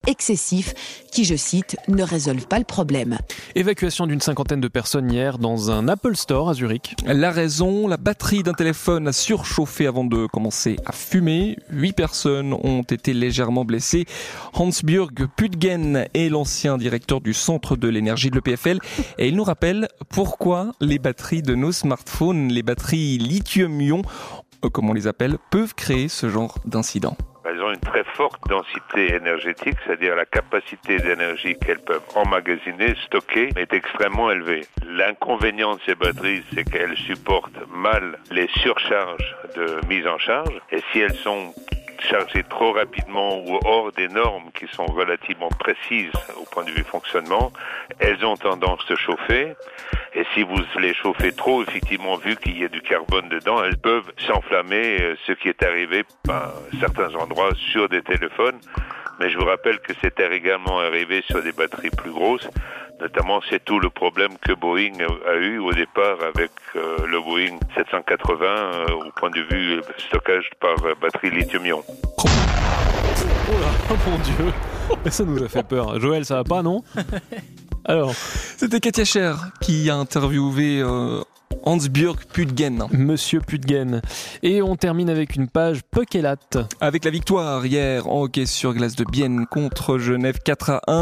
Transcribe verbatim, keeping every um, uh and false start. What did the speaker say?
excessifs qui, je cite, ne résolvent pas le problème. Évacuation d'une cinquantaine de personnes hier dans un Apple Store à Zurich. La raison, la batterie d'un téléphone a surchauffé avant de commencer à fumer. Huit personnes ont été légèrement blessées. Hans-Björg Pudgen est l'ancien directeur du centre de l'énergie de l'E P F L et il nous rappelle pourquoi les batteries de nos smartphones, les batteries lithium-ion, comme on les appelle, peuvent créer ce genre d'incident. Elles ont une très forte densité énergétique, c'est-à-dire la capacité d'énergie qu'elles peuvent emmagasiner, stocker, est extrêmement élevée. L'inconvénient de ces batteries, c'est qu'elles supportent mal les surcharges de mise en charge. Et si elles sont chargées trop rapidement ou hors des normes qui sont relativement précises au point de vue fonctionnement, elles ont tendance à se chauffer. Et si vous les chauffez trop, effectivement, vu qu'il y a du carbone dedans, elles peuvent s'enflammer, ce qui est arrivé à certains endroits sur des téléphones. Mais je vous rappelle que c'était également arrivé sur des batteries plus grosses. Notamment, c'est tout le problème que Boeing a eu au départ avec euh, le Boeing sept cent quatre-vingts euh, au point de vue stockage par batterie lithium-ion. Oh là, oh mon Dieu, ça nous a fait peur. Joël, ça va pas, non? Alors, c'était Katia Scher qui a interviewé euh, Hans-Björg Pudgen. Monsieur Pudgen. Et on termine avec une page Pokélat. Avec la victoire hier en hockey sur glace de Bienne contre Genève quatre à un.